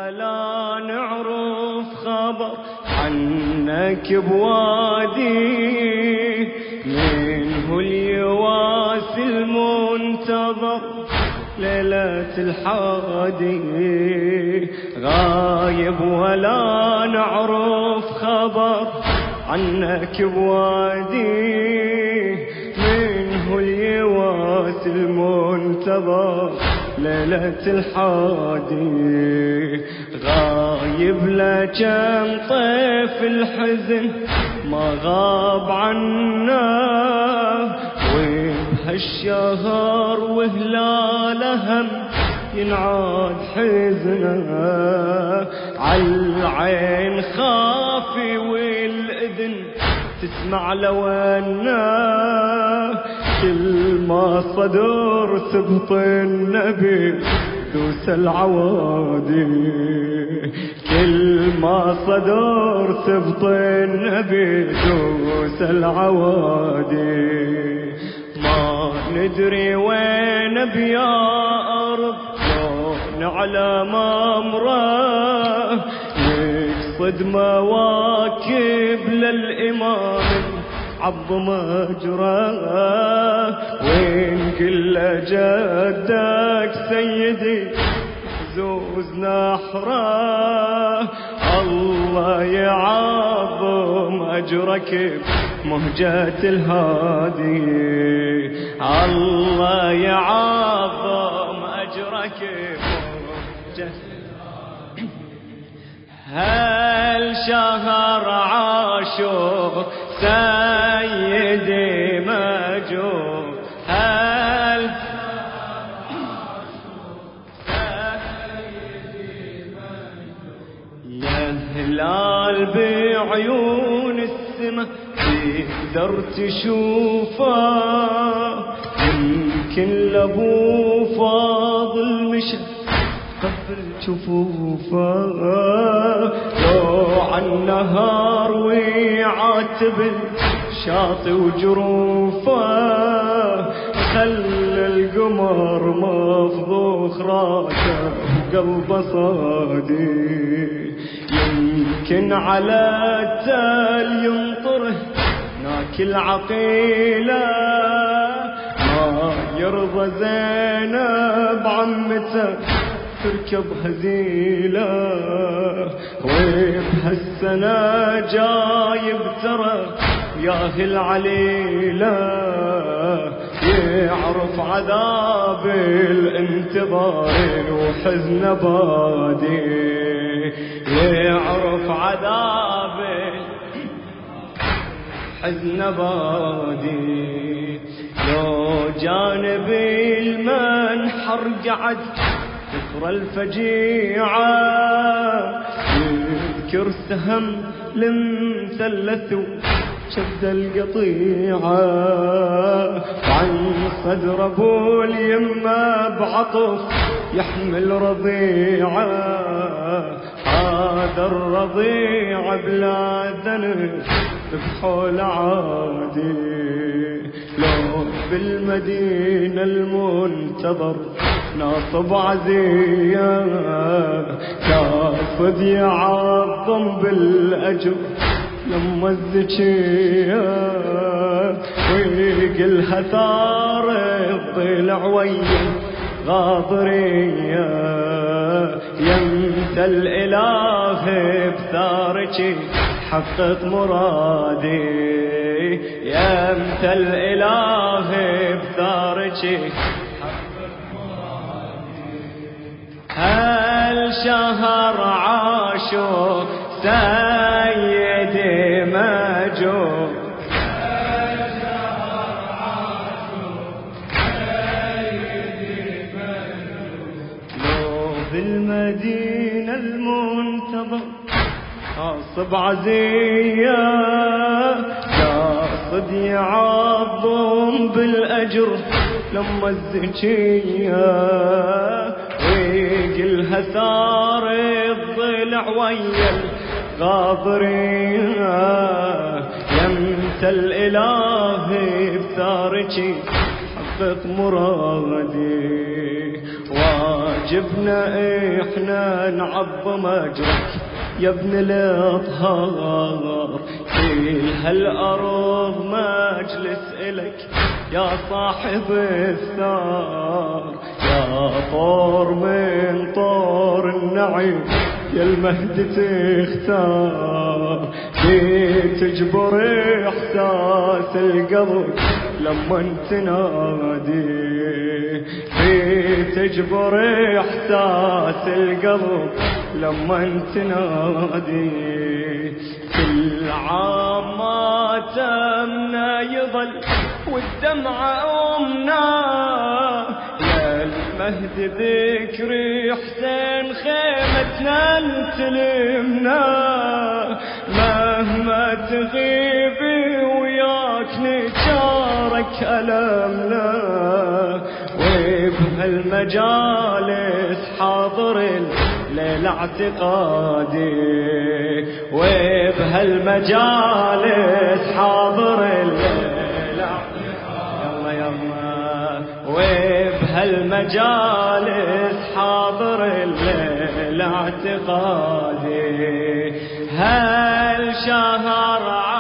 ولا نعرف خبر عنك بوادي، منه اليواس المنتظر ليلة الحادي. غايب ولا نعرف خبر عنك بوادي، منه اليواس المنتظر ليلة الحادي. غايب لكم طيف الحزن ما غاب عنا، وبهالشهر وهلال هم ينعاد حزنه. عالعين خافي والإذن تسمع لونا، كل ما صدر سبط النبي دوس العوادي، كل ما صدر سبط النبي دوس العوادي. ما ندري وين بيا أرض نعلم أمره، نقصد مواكب للإمام عض مجراه. وين كل جدك سيدي زوز نحره، الله يعظم أجرك بمهجة الهادي، الله يعظم أجرك بمهجة الهادي. هل شهر عاشور سيدي مجور، هل يا هلال بعيون السما تقدر تشوفه، يمكن لابو فاضل مشى قبل جفوفه. لو عالنهار ويعاتب الشاطئ وجروفه، خلى القمر مفضوخ راسه وقلبه صادي. يمكن على التال ينطره ناكل عقيله، ما يرضى زينب عمته تركب هزيله. وبهالسنة جايب ترى ياه العليلة، يعرف عذاب الانتظار وحزن بادي، يعرف عذاب حزن بادي. لو جانب المنحر قعد ذكرى الفجيعة، يذكر سهم لمثلث شد القطيعة. عن صدر ابو اليمة بعطف يحمل رضيعة، هذا الرضيع بلا ذنب بحول عادي. لو بالمدينة المنتظر ناصب عزية، كافد يعظم بالأجر لما الزكية. ويقلها ثار الضلع ويا غاضرية، يمت الإله بثارك حقق مرادي، يمت الإله بثارك حقق مرادي. هل شهر عاشور سيدي مجور، هل شهر عاشور سيدي مجور. لو بالمدينة المنتظر عاصب عزية، قاصد يعظم بالأجر لما الزكية. ويقلها ثار الضلع ويا الغاضرية، يمت الإله بثارك حقق مرادي. واجبنا احنا نعظم اجرك يا ابن الاطهار، كل هالارض مجلس الك يا صاحب الثار، يا طور من طور النعيم يا المهد تختار، تجبر احساس القلب لما تنادي، تجبر احساس القلب لما تنادي، كل عام ما تمنا يظل والدمعة أمنا، يا المهد ذكري حسين خيمتنا نتلمنا، مهما تغيبي وياك نشارك ألمنا، وبهالمجالس حاضر الليل اعتقادي، وبهالمجالس حاضر الليل يلا يلا، وبهالمجالس حاضر الليل اعتقادي، هالشهر